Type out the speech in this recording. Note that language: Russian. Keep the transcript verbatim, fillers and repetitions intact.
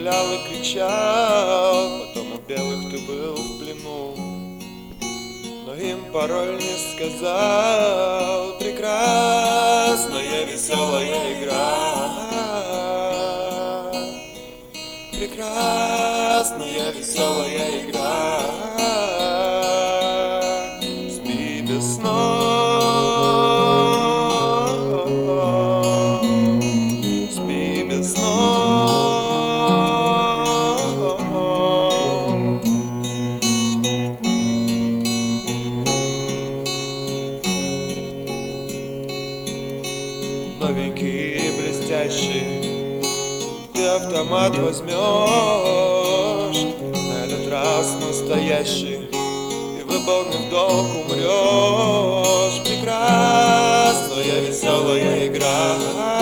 стрелял и кричал, потом у белых ты был в плену, но им пароль не сказал. Прекрасная веселая игра, прекрасная веселая игра. Спи без снов, спи без снов. Новенький и блестящий, ты автомат возьмешь, на этот раз настоящий, и выполнив долг умрешь. Прекрасная веселая игра.